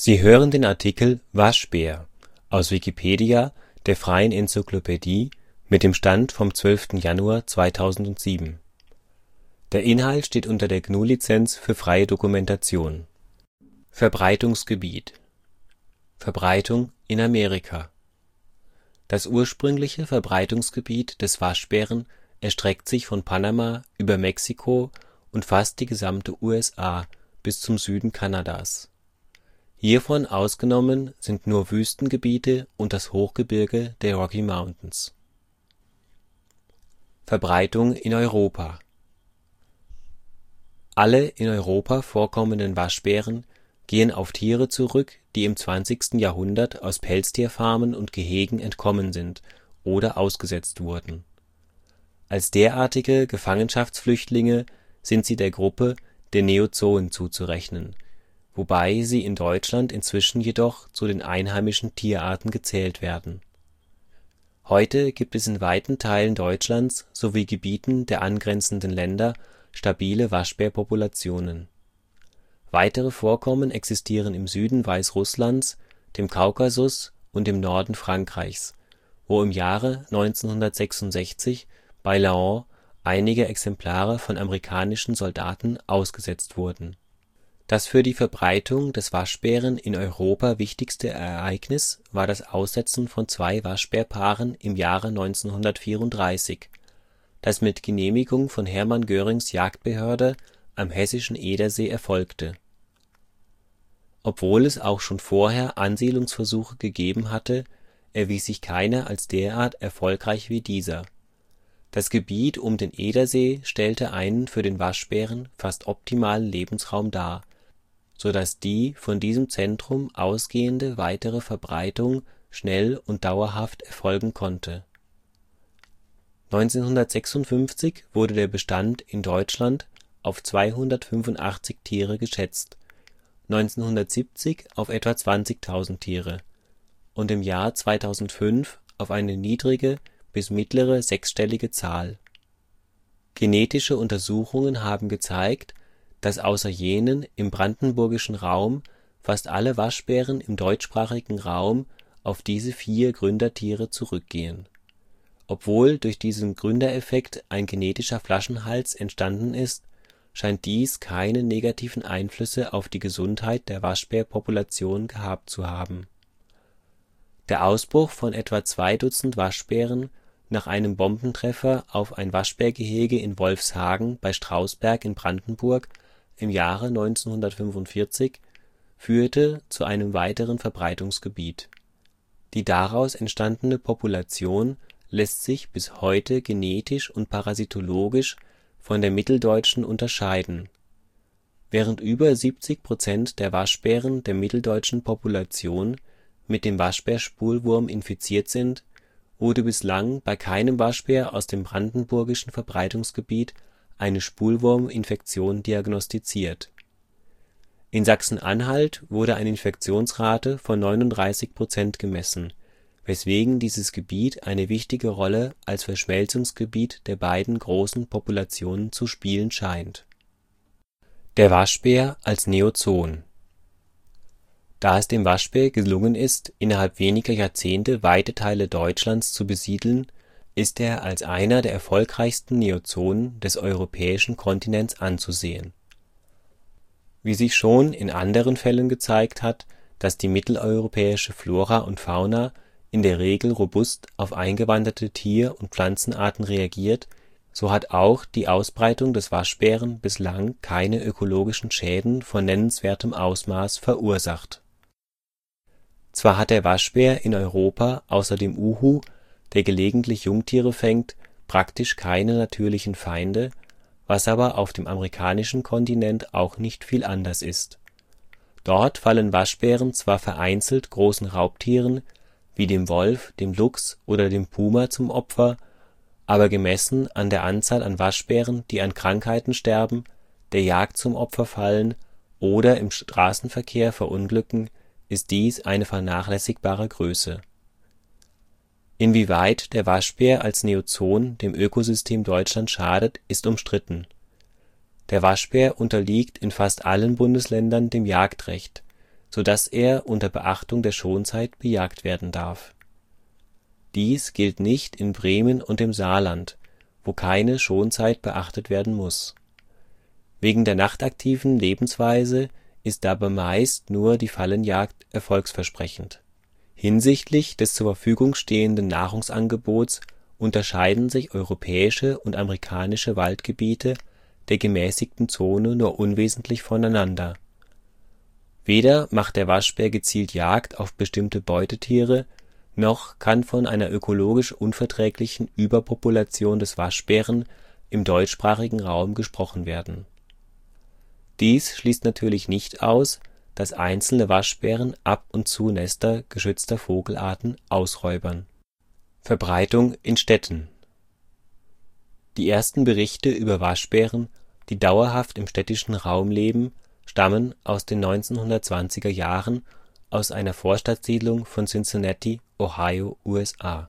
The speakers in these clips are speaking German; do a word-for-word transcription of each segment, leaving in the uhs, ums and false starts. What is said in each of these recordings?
Sie hören den Artikel Waschbär, aus Wikipedia, der freien Enzyklopädie. Mit dem Stand vom zwölften Januar zweitausendsieben. Der Inhalt steht unter der G N U Lizenz für freie Dokumentation. Verbreitungsgebiet: Verbreitung in Amerika. Das ursprüngliche Verbreitungsgebiet des Waschbären erstreckt sich von Panama über Mexiko und fast die gesamte U S A bis zum Süden Kanadas. Hiervon ausgenommen sind nur Wüstengebiete und das Hochgebirge der Rocky Mountains. Verbreitung in Europa: Alle in Europa vorkommenden Waschbären gehen auf Tiere zurück, die im zwanzigsten Jahrhundert aus Pelztierfarmen und Gehegen entkommen sind oder ausgesetzt wurden. Als derartige Gefangenschaftsflüchtlinge sind sie der Gruppe der Neozoen zuzurechnen, wobei sie in Deutschland inzwischen jedoch zu den einheimischen Tierarten gezählt werden. Heute gibt es in weiten Teilen Deutschlands sowie Gebieten der angrenzenden Länder stabile Waschbärpopulationen. Weitere Vorkommen existieren im Süden Weißrusslands, dem Kaukasus und im Norden Frankreichs, wo im Jahre neunzehnhundertsechsundsechzig bei Laon einige Exemplare von amerikanischen Soldaten ausgesetzt wurden. Das für die Verbreitung des Waschbären in Europa wichtigste Ereignis war das Aussetzen von zwei Waschbärpaaren im Jahre neunzehnhundertvierunddreißig, das mit Genehmigung von Hermann Görings Jagdbehörde am hessischen Edersee erfolgte. Obwohl es auch schon vorher Ansiedlungsversuche gegeben hatte, erwies sich keiner als derart erfolgreich wie dieser. Das Gebiet um den Edersee stellte einen für den Waschbären fast optimalen Lebensraum dar, so dass die von diesem Zentrum ausgehende weitere Verbreitung schnell und dauerhaft erfolgen konnte. neunzehnhundertsechsundfünfzig wurde der Bestand in Deutschland auf zweihundertfünfundachtzig Tiere geschätzt, neunzehnhundertsiebzig auf etwa zwanzigtausend Tiere und im Jahr zweitausendfünf auf eine niedrige bis mittlere sechsstellige Zahl. Genetische Untersuchungen haben gezeigt, dass außer jenen im brandenburgischen Raum fast alle Waschbären im deutschsprachigen Raum auf diese vier Gründertiere zurückgehen. Obwohl durch diesen Gründereffekt ein genetischer Flaschenhals entstanden ist, scheint dies keine negativen Einflüsse auf die Gesundheit der Waschbärpopulation gehabt zu haben. Der Ausbruch von etwa zwei Dutzend Waschbären nach einem Bombentreffer auf ein Waschbärgehege in Wolfshagen bei Strausberg in Brandenburg im Jahre neunzehnhundertfünfundvierzig führte zu einem weiteren Verbreitungsgebiet. Die daraus entstandene Population lässt sich bis heute genetisch und parasitologisch von der mitteldeutschen unterscheiden. Während über siebzig Prozent der Waschbären der mitteldeutschen Population mit dem Waschbärspulwurm infiziert sind, wurde bislang bei keinem Waschbär aus dem brandenburgischen Verbreitungsgebiet eine Spulwurminfektion diagnostiziert. In Sachsen-Anhalt wurde eine Infektionsrate von neununddreißig Prozent gemessen, weswegen dieses Gebiet eine wichtige Rolle als Verschmelzungsgebiet der beiden großen Populationen zu spielen scheint. Der Waschbär als Neozoon. Da es dem Waschbär gelungen ist, innerhalb weniger Jahrzehnte weite Teile Deutschlands zu besiedeln, ist er als einer der erfolgreichsten Neozonen des europäischen Kontinents anzusehen. Wie sich schon in anderen Fällen gezeigt hat, dass die mitteleuropäische Flora und Fauna in der Regel robust auf eingewanderte Tier- und Pflanzenarten reagiert, so hat auch die Ausbreitung des Waschbären bislang keine ökologischen Schäden von nennenswertem Ausmaß verursacht. Zwar hat der Waschbär in Europa außer dem Uhu, der gelegentlich Jungtiere fängt, praktisch keine natürlichen Feinde, was aber auf dem amerikanischen Kontinent auch nicht viel anders ist. Dort fallen Waschbären zwar vereinzelt großen Raubtieren wie dem Wolf, dem Luchs oder dem Puma zum Opfer, aber gemessen an der Anzahl an Waschbären, die an Krankheiten sterben, der Jagd zum Opfer fallen oder im Straßenverkehr verunglücken, ist dies eine vernachlässigbare Größe. Inwieweit der Waschbär als Neozoon dem Ökosystem Deutschland schadet, ist umstritten. Der Waschbär unterliegt in fast allen Bundesländern dem Jagdrecht, so dass er unter Beachtung der Schonzeit bejagt werden darf. Dies gilt nicht in Bremen und im Saarland, wo keine Schonzeit beachtet werden muss. Wegen der nachtaktiven Lebensweise ist dabei meist nur die Fallenjagd erfolgsversprechend. Hinsichtlich des zur Verfügung stehenden Nahrungsangebots unterscheiden sich europäische und amerikanische Waldgebiete der gemäßigten Zone nur unwesentlich voneinander. Weder macht der Waschbär gezielt Jagd auf bestimmte Beutetiere, noch kann von einer ökologisch unverträglichen Überpopulation des Waschbären im deutschsprachigen Raum gesprochen werden. Dies schließt natürlich nicht aus, dass einzelne Waschbären ab und zu Nester geschützter Vogelarten ausräubern. Verbreitung in Städten. Die ersten Berichte über Waschbären, die dauerhaft im städtischen Raum leben, stammen aus den neunzehnhundertzwanziger Jahren aus einer Vorstadtsiedlung von Cincinnati, Ohio, U S A.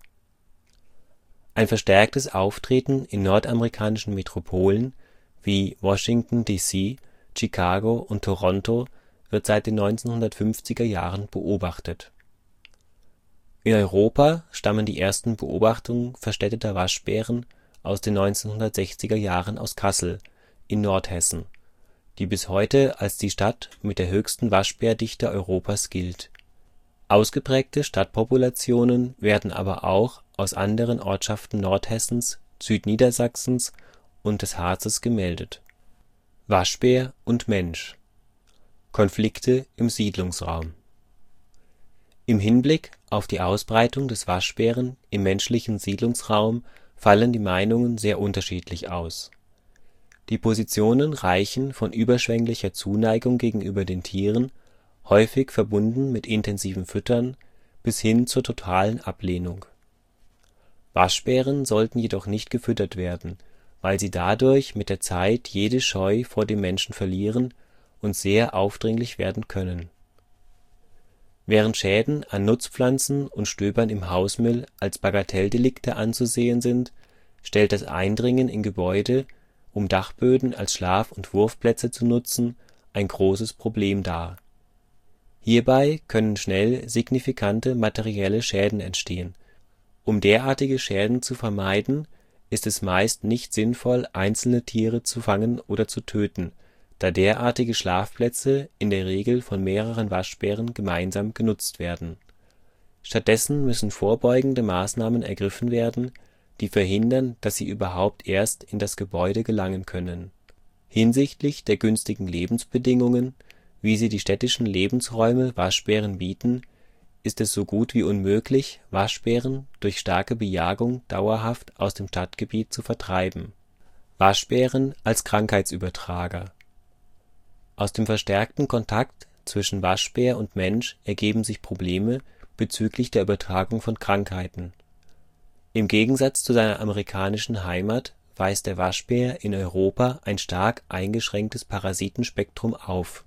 Ein verstärktes Auftreten in nordamerikanischen Metropolen wie Washington D C, Chicago und Toronto wird seit den neunzehnhundertfünfziger Jahren beobachtet. In Europa stammen die ersten Beobachtungen verstädteter Waschbären aus den neunzehnhundertsechziger Jahren aus Kassel in Nordhessen, die bis heute als die Stadt mit der höchsten Waschbärdichte Europas gilt. Ausgeprägte Stadtpopulationen werden aber auch aus anderen Ortschaften Nordhessens, Südniedersachsens und des Harzes gemeldet. Waschbär und Mensch. Konflikte im Siedlungsraum. Im Hinblick auf die Ausbreitung des Waschbären im menschlichen Siedlungsraum fallen die Meinungen sehr unterschiedlich aus. Die Positionen reichen von überschwänglicher Zuneigung gegenüber den Tieren, häufig verbunden mit intensivem Füttern, bis hin zur totalen Ablehnung. Waschbären sollten jedoch nicht gefüttert werden, weil sie dadurch mit der Zeit jede Scheu vor dem Menschen verlieren und sehr aufdringlich werden können. Während Schäden an Nutzpflanzen und Stöbern im Hausmüll als Bagatelldelikte anzusehen sind, stellt das Eindringen in Gebäude, um Dachböden als Schlaf- und Wurfplätze zu nutzen, ein großes Problem dar. Hierbei können schnell signifikante materielle Schäden entstehen. Um derartige Schäden zu vermeiden, ist es meist nicht sinnvoll, einzelne Tiere zu fangen oder zu töten, da derartige Schlafplätze in der Regel von mehreren Waschbären gemeinsam genutzt werden. Stattdessen müssen vorbeugende Maßnahmen ergriffen werden, die verhindern, dass sie überhaupt erst in das Gebäude gelangen können. Hinsichtlich der günstigen Lebensbedingungen, wie sie die städtischen Lebensräume Waschbären bieten, ist es so gut wie unmöglich, Waschbären durch starke Bejagung dauerhaft aus dem Stadtgebiet zu vertreiben. Waschbären als Krankheitsübertrager. Aus dem verstärkten Kontakt zwischen Waschbär und Mensch ergeben sich Probleme bezüglich der Übertragung von Krankheiten. Im Gegensatz zu seiner amerikanischen Heimat weist der Waschbär in Europa ein stark eingeschränktes Parasitenspektrum auf.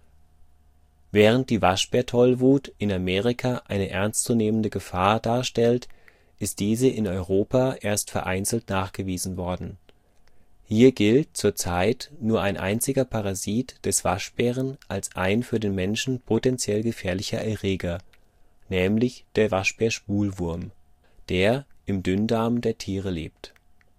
Während die Waschbärtollwut in Amerika eine ernstzunehmende Gefahr darstellt, ist diese in Europa erst vereinzelt nachgewiesen worden. Hier gilt zurzeit nur ein einziger Parasit des Waschbären als ein für den Menschen potenziell gefährlicher Erreger, nämlich der Waschbär-Spulwurm, der im Dünndarm der Tiere lebt.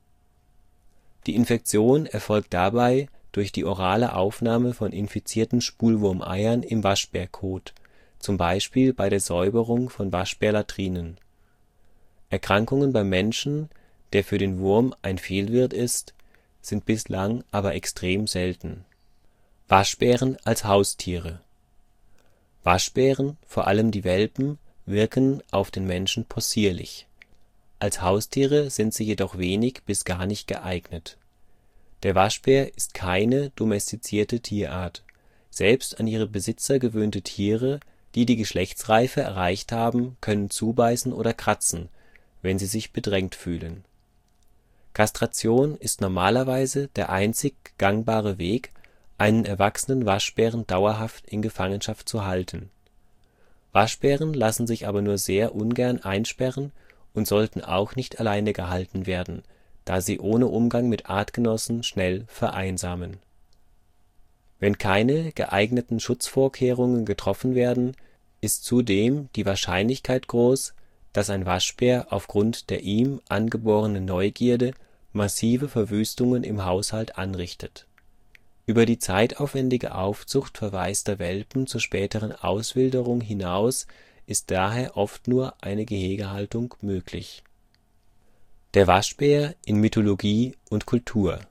Die Infektion erfolgt dabei durch die orale Aufnahme von infizierten Spulwurmeiern im Waschbärkot, zum Beispiel bei der Säuberung von Waschbärlatrinen. Erkrankungen beim Menschen, der für den Wurm ein Fehlwirt ist, sind bislang aber extrem selten. Waschbären als Haustiere. Waschbären, vor allem die Welpen, wirken auf den Menschen possierlich. Als Haustiere sind sie jedoch wenig bis gar nicht geeignet. Der Waschbär ist keine domestizierte Tierart. Selbst an ihre Besitzer gewöhnte Tiere, die die Geschlechtsreife erreicht haben, können zubeißen oder kratzen, wenn sie sich bedrängt fühlen. Kastration ist normalerweise der einzig gangbare Weg, einen erwachsenen Waschbären dauerhaft in Gefangenschaft zu halten. Waschbären lassen sich aber nur sehr ungern einsperren und sollten auch nicht alleine gehalten werden, da sie ohne Umgang mit Artgenossen schnell vereinsamen. Wenn keine geeigneten Schutzvorkehrungen getroffen werden, ist zudem die Wahrscheinlichkeit groß, dass ein Waschbär aufgrund der ihm angeborenen Neugierde massive Verwüstungen im Haushalt anrichtet. Über die zeitaufwendige Aufzucht verwaister Welpen zur späteren Auswilderung hinaus ist daher oft nur eine Gehegehaltung möglich. Der Waschbär in Mythologie und Kultur.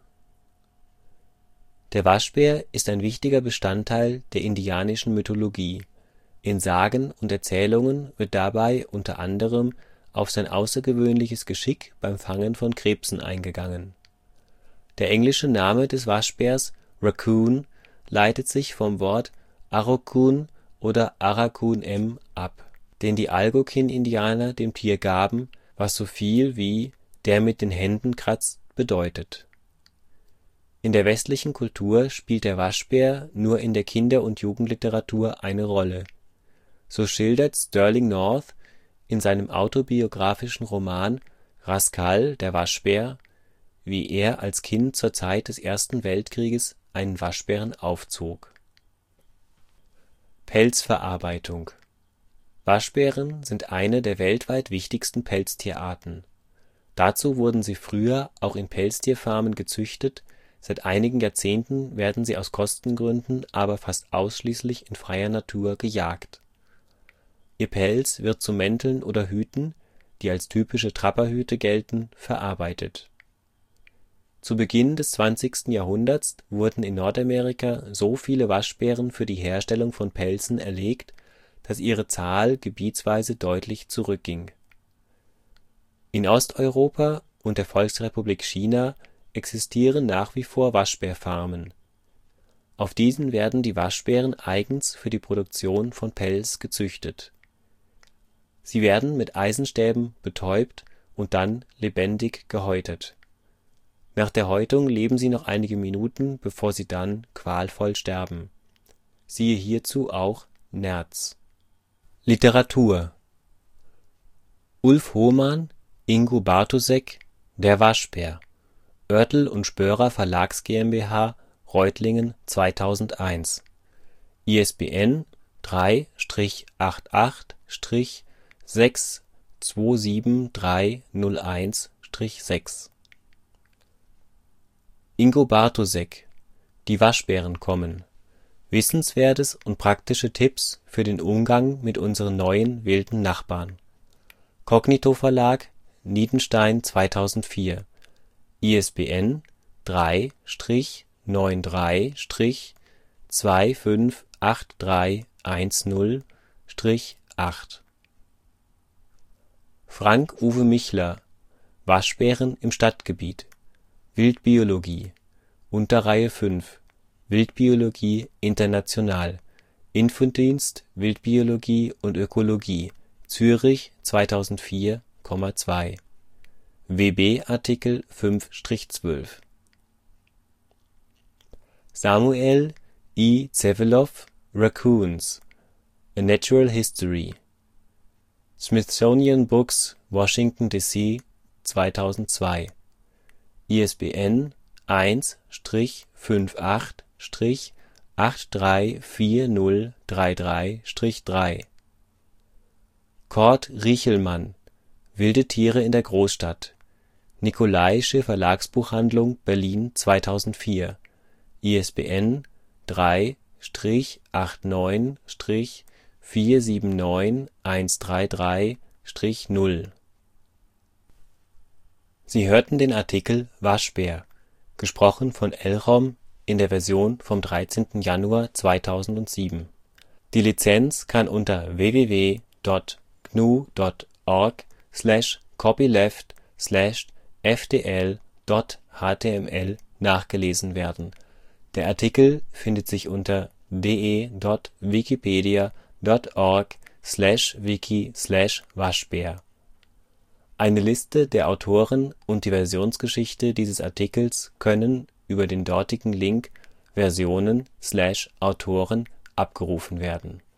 Der Waschbär ist ein wichtiger Bestandteil der indianischen Mythologie. In Sagen und Erzählungen wird dabei unter anderem auf sein außergewöhnliches Geschick beim Fangen von Krebsen eingegangen. Der englische Name des Waschbärs Raccoon leitet sich vom Wort Araucoon oder Aracunem ab, den die Algonquin-Indianer dem Tier gaben, was so viel wie „ der mit den Händen kratzt “bedeutet. In der westlichen Kultur spielt der Waschbär nur in der Kinder - und Jugendliteratur eine Rolle. So schildert Sterling North in seinem autobiographischen Roman Rascal, der Waschbär, wie er als Kind zur Zeit des Ersten Weltkrieges einen Waschbären aufzog. Pelzverarbeitung. Waschbären sind eine der weltweit wichtigsten Pelztierarten. Dazu wurden sie früher auch in Pelztierfarmen gezüchtet, seit einigen Jahrzehnten werden sie aus Kostengründen aber fast ausschließlich in freier Natur gejagt. Ihr Pelz wird zu Mänteln oder Hüten, die als typische Trapperhüte gelten, verarbeitet. Zu Beginn des zwanzigsten Jahrhunderts wurden in Nordamerika so viele Waschbären für die Herstellung von Pelzen erlegt, dass ihre Zahl gebietsweise deutlich zurückging. In Osteuropa und der Volksrepublik China existieren nach wie vor Waschbärfarmen. Auf diesen werden die Waschbären eigens für die Produktion von Pelz gezüchtet. Sie werden mit Eisenstäben betäubt und dann lebendig gehäutet. Nach der Häutung leben sie noch einige Minuten, bevor sie dann qualvoll sterben. Siehe hierzu auch Nerz. Literatur. Ulf Hohmann, Ingo Bartusek, Der Waschbär. Oertel und Spörer Verlags GmbH, Reutlingen zweitausendeins. I S B N drei achtundachtzig sechs zwei sieben drei null eins sechs. Ingo Bartusek, Die Waschbären kommen. Wissenswertes und praktische Tipps für den Umgang mit unseren neuen wilden Nachbarn. Cognito Verlag, Niedenstein zweitausendvier. I S B N drei neunundneunzig zwei fünf acht drei eins null acht. Frank Uwe Michler, Waschbären im Stadtgebiet. Wildbiologie. Unterreihe fünf. Wildbiologie international. Infodienst Wildbiologie und Ökologie. Zürich zweitausendvier Komma zwei. W B-Artikel fünf zwölf. Samuel E. Zevelow, Raccoons. A Natural History. Smithsonian Books, Washington, D C zweitausendzwei. I S B N eins fünfundachtzig acht drei vier null drei drei drei. Kurt Riechelmann, Wilde Tiere in der Großstadt. Nikolaische Verlagsbuchhandlung, Berlin zweitausendvier. I S B N drei neun vier sieben neun eins drei drei null. Sie hörten den Artikel Waschbär, gesprochen von Elchom in der Version vom dreizehnten Januar zweitausendsieben. Die Lizenz kann unter w w w punkt g n u punkt org slash copyleft slash f d l punkt h t m l nachgelesen werden. Der Artikel findet sich unter de punkt wikipedia punkt org slash wiki slash Waschbär. Eine Liste der Autoren und die Versionsgeschichte dieses Artikels können über den dortigen Link Versionen slash Autoren abgerufen werden